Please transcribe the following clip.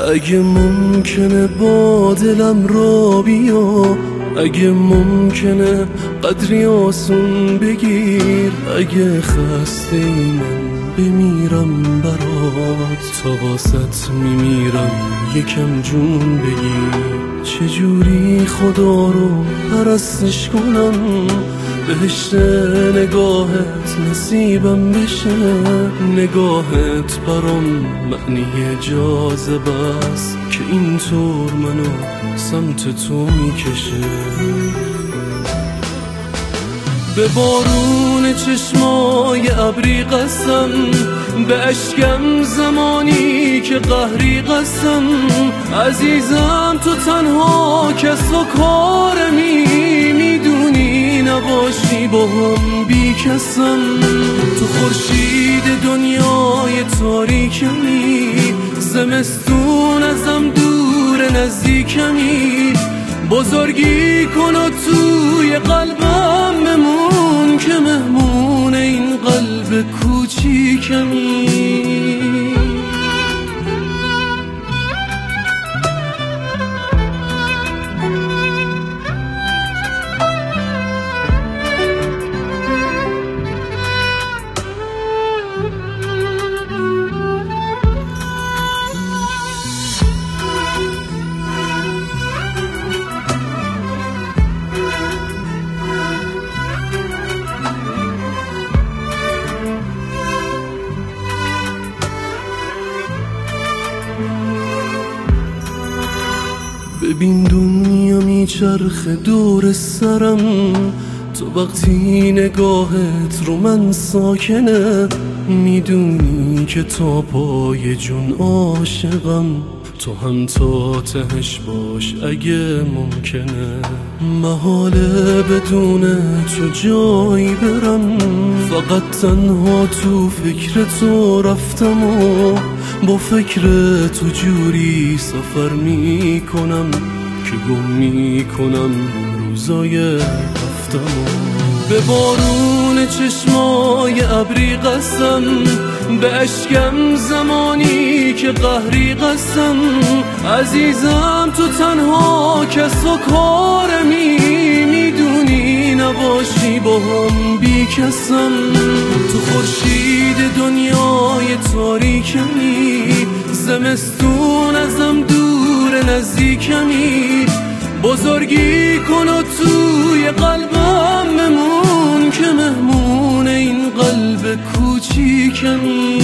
اگه ممکنه با دلم را بیا، اگه ممکنه قدری آسون بگیر، اگه خسته ای من بمیرم برات، تا واسط میمیرم یکم جون بگیر. چجوری خدا رو پرستش کنم، بهشت نگاهت نصیبم بشه، نگاهت برام معنی جاذبه است که اینطور منو سمت تو میکشه. به بارون چشمای ابری قسم، به اشکم زمانی که قهری قسم، عزیزم تو تنها کس و کارمی، میدونی نباشی با هم بی کسم. تو خورشید دنیای تاریکمی، زمستون ازم دور نزدیکمی، بزرگی کن و توی قلبم بمون که مهمون این قلب کوچیکمی. ببین دنیا میچرخه دور سرم، تو وقتی نگاهت رو من ساکنه، میدونی که تا پای جون عاشقم، تو هم تا تهش باش اگه ممکنه. محاله بدون تو جایی برم، فقط تنها تو فکر تو رفتم و با فکر تو جوری سفر میکنم که گم میکنم روزای هفتم. به بارون چشمای ابری قسم، به اشکم زمانی که قهری قسم، عزیزم تو تنها کس و کارمی، میدونی نباشی با هم بی کسم. تو خورشید دنیای تاریکمی، زمستون ازم دور نزدیکمی، بزرگی کن و توی قلبم بمون که مهمون این قلب کوچیکمی.